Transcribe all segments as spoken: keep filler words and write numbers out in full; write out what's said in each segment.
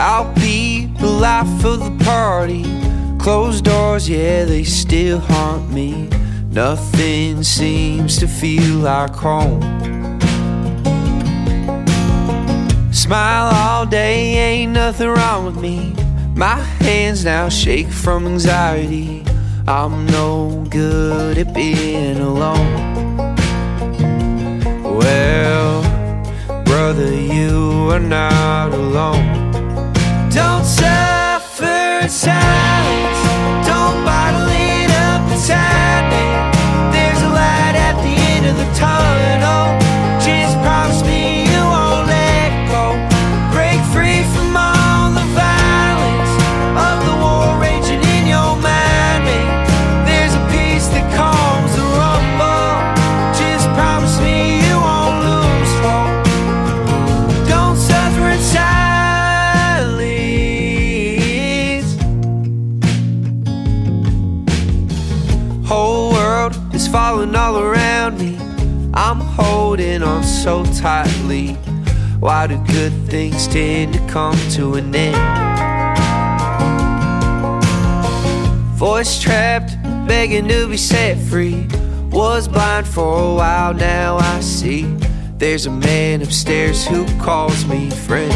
I'll be the life of the party. Closed doors, yeah, they still haunt me. Nothing seems to feel like home. Smile all day, ain't nothing wrong with me. My hands now shake from anxiety. I'm no good at being alone. Well, brother, you are not alone. Don't suffer in silence. Don't bottle it up inside me. There's a light at the end of the tunnel. Just promise me you won't let go. Break free from all the violence of the war raging in your mind, mate. There's a peace that calms the rumble. Just promise me you won't lose hope. Don't suffer in silence. Whole world is falling all around me. I'm holding on so tightly. Why do good things tend to come to an end? Voice trapped, begging to be set free. Was blind for a while, now I see. There's a man upstairs who calls me friend.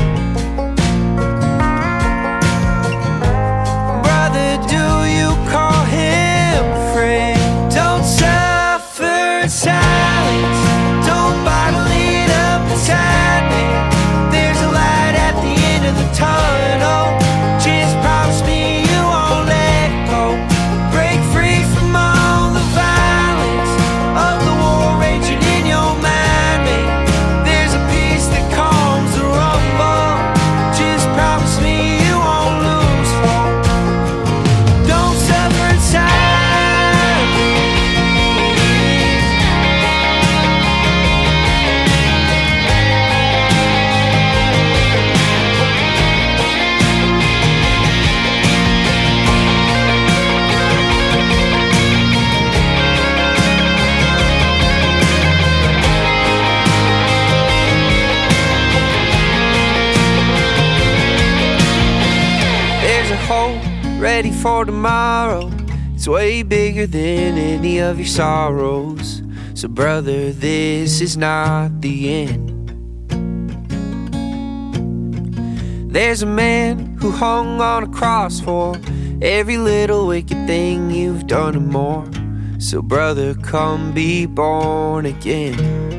Brother, do you call him friend? Don't suffer in silence. Don't bottle it up inside me. There's a light at the end of the tunnel. Just promise me you won't let go. Break free from all the violence of the war raging in your mind, mate. There's a peace that calms the rumble. Just promise me you won't lose hope. Don't suffer in silence. There's a hope ready for tomorrow. It's way bigger than any of your sorrows. So brother, this is not the end. There's a man who hung on a cross for every little wicked thing you've done and more. So brother, come be born again.